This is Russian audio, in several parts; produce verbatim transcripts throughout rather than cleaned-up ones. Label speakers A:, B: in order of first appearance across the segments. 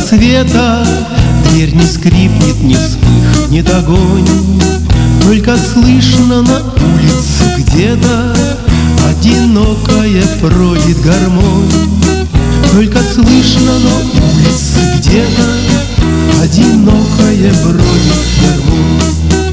A: рассвета дверь не скрипнет, не вспыхнет огонь. Только слышно на улице где-то одинокая бродит гармонь. Только слышно на улице где-то одинокая бродит гармонь.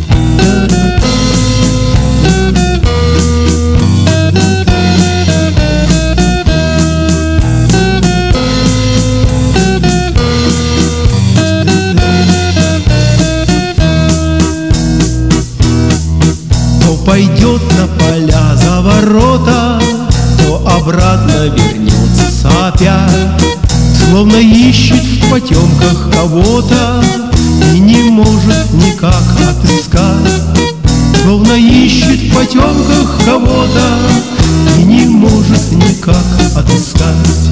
A: Пойдет на поля за ворота, то обратно вернется опять, словно ищет в потемках кого-то и не может никак отыскать. Словно ищет в потемках кого-то и не может никак отыскать.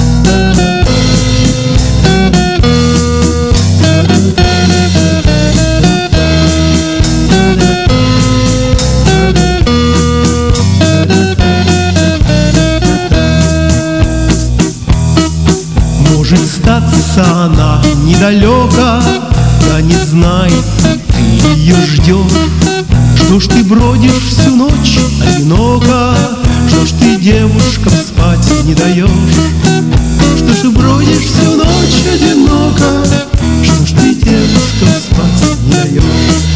A: Может статься она недалека, да не знает, ты ее ждешь. Что ж ты бродишь всю ночь одиноко? Что ж ты девушкам спать не даешь? Что ж ты бродишь всю ночь одиноко? Что ж ты девушкам спать не даешь?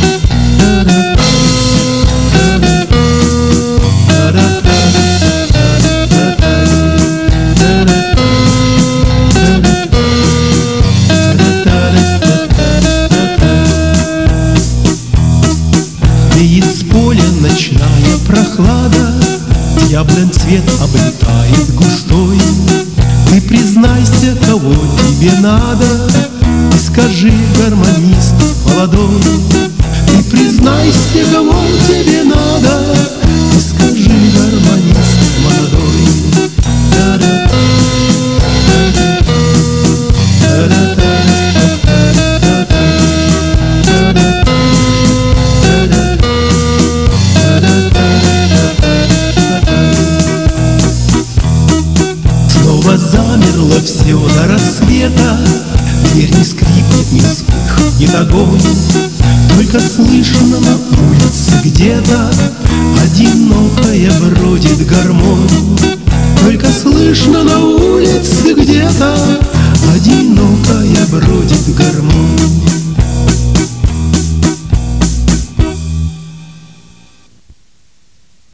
A: Из поля ночная прохлада, яблонь цвет облетает густой. Ты признайся, кого тебе надо, и скажи, гармонист молодой. Ты признайся, кого тебе надо, и скажи, гармонист молодой. Замерло все до рассвета, дверь не скрипнет, не вспыхнет огонь. Только слышно на улице где-то одинокая бродит гармонь. Только слышно на улице где-то